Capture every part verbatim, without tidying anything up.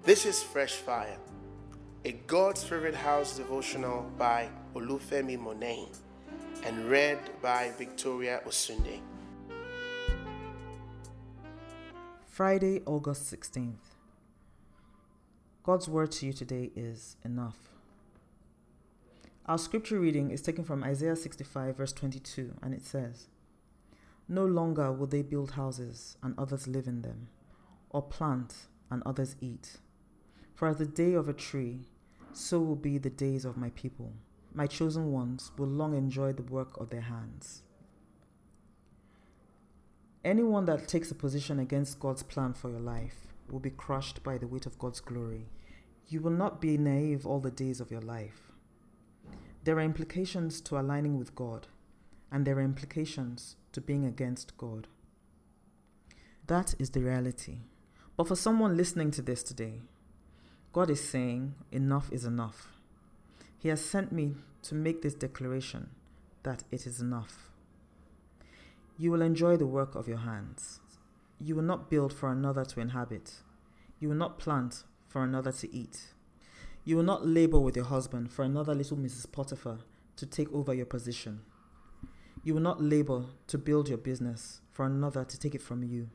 This is Fresh Fire, a God's Favorite House devotional by Olufemi Monain and read by Victoria Osunde. Friday, August sixteenth. God's word to you today is enough. Our scripture reading is taken from Isaiah sixty-five verse twenty-two, and it says, "No longer will they build houses and others live in them, or plant and others eat. For as the day of a tree, so will be the days of my people. My chosen ones will long enjoy the work of their hands." Anyone that takes a position against God's plan for your life will be crushed by the weight of God's glory. You will not be naive all the days of your life. There are implications to aligning with God, and there are implications to being against God. That is the reality. But for someone listening to this today, God is saying, enough is enough. He has sent me to make this declaration that it is enough. You will enjoy the work of your hands. You will not build for another to inhabit. You will not plant for another to eat. You will not labor with your husband for another little Missus Potiphar to take over your position. You will not labor to build your business for another to take it from you.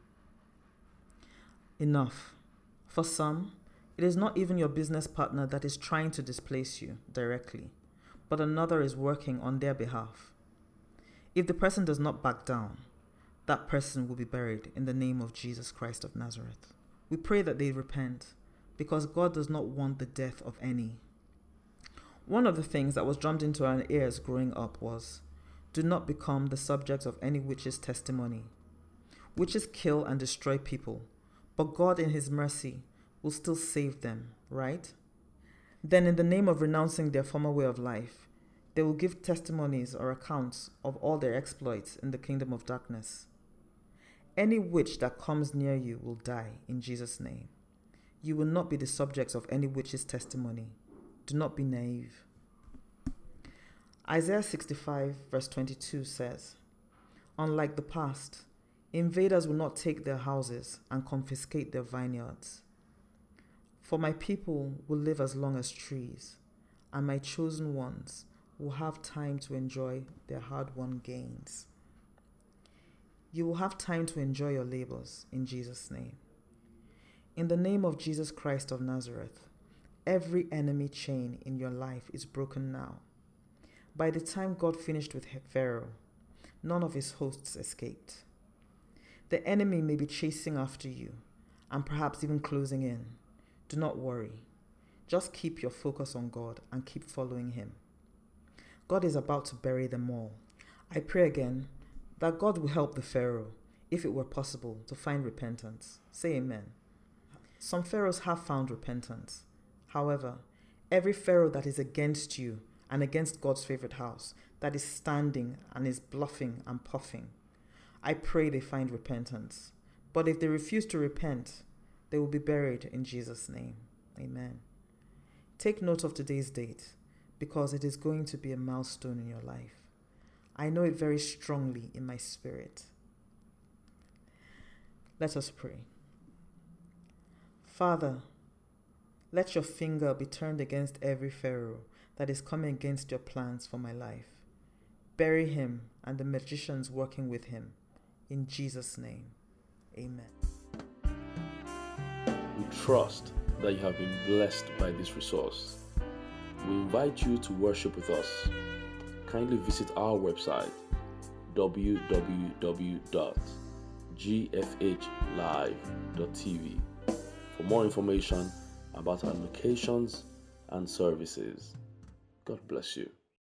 Enough. For some, it is not even your business partner that is trying to displace you directly, but another is working on their behalf. If the person does not back down, that person will be buried in the name of Jesus Christ of Nazareth. We pray that they repent, because God does not want the death of any. One of the things that was drummed into our ears growing up was, do not become the subject of any witch's testimony. Witches kill and destroy people, but God in His mercy will still save them, right? Then in the name of renouncing their former way of life, they will give testimonies or accounts of all their exploits in the kingdom of darkness. Any witch that comes near you will die in Jesus' name. You will not be the subject of any witch's testimony. Do not be naive. Isaiah sixty-five verse twenty-two says, "Unlike the past, invaders will not take their houses and confiscate their vineyards. For my people will live as long as trees, and my chosen ones will have time to enjoy their hard-won gains." You will have time to enjoy your labors in Jesus' name. In the name of Jesus Christ of Nazareth, every enemy chain in your life is broken now. By the time God finished with Pharaoh, none of his hosts escaped. The enemy may be chasing after you and perhaps even closing in. Do not worry. Just keep your focus on God and keep following Him. God is about to bury them all. I pray again that God will help the Pharaoh, if it were possible, to find repentance. Say amen. Some pharaohs have found repentance. However, every pharaoh that is against you and against God's favorite house, that is standing and is bluffing and puffing, I pray they find repentance. But if they refuse to repent, they will be buried in Jesus' name. Amen. Take note of today's date, because it is going to be a milestone in your life. I know it very strongly in my spirit. Let us pray. Father, let your finger be turned against every pharaoh that is coming against your plans for my life. Bury him and the magicians working with him. In Jesus' name, amen. We trust that you have been blessed by this resource. We invite you to worship with us. Kindly visit our website, w w w dot g f h live dot t v, for more information about our locations and services. God bless you.